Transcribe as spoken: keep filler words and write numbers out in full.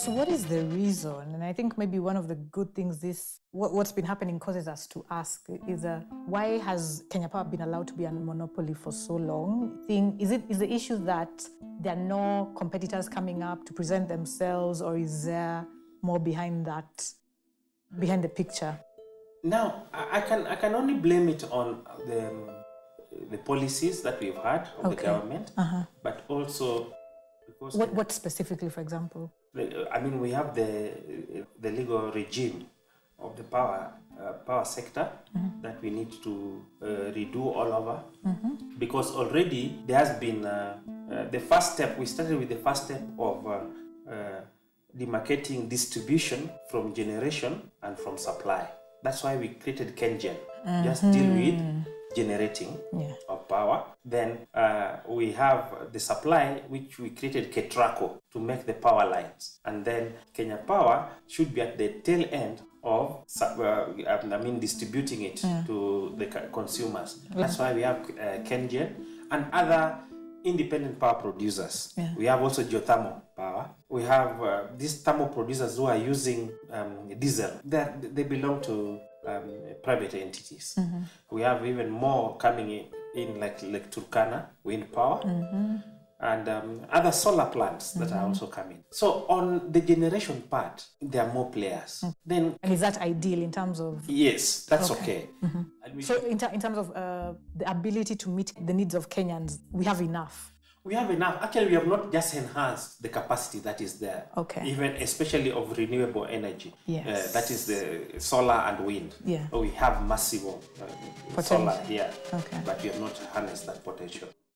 So what is the reason? And I think maybe one of the good things this, what, what's been happening causes us to ask is uh, why has Kenya Power been allowed to be a monopoly for so long? Thing, is it is the issue that there are no competitors coming up to present themselves, or is there more behind that, behind the picture? Now, I can I can only blame it on the, the policies that we've had of Okay. the government, Uh-huh. but also because What, what specifically, for example? I mean, we have the the legal regime of the power uh, power sector mm-hmm. that we need to uh, redo all over, mm-hmm. because already there has been uh, uh, the first step. We started with the first step of uh, uh, demarcating distribution from generation and from supply. That's why we created KenGen, mm-hmm. just deal with generating yeah. of power. Then uh, we have the supply, which we created KETRACO to make the power lines. And then Kenya Power should be at the tail end of, uh, I mean, distributing it mm. to the consumers. Yeah. That's why we have uh, KenGen and other independent power producers. Yeah. We have also geothermal power. We have uh, these thermal producers who are using um, diesel. They're, they belong to um, private entities. Mm-hmm. We have even more coming in, in like, like Turkana, wind power, mm-hmm. and um, other solar plants that mm-hmm. are also coming. So on the generation part, there are more players. Mm. Then, and is that ideal in terms of? Yes, that's okay. okay. Mm-hmm. So in, ter- in terms of uh, the ability to meet the needs of Kenyans, we have enough? We have enough. Actually, we have not just enhanced the capacity that is there. Okay. Even especially of renewable energy. Yes. Uh, that is the solar and wind. Yeah. We have massive uh, solar here. Okay. But we have not harnessed that potential.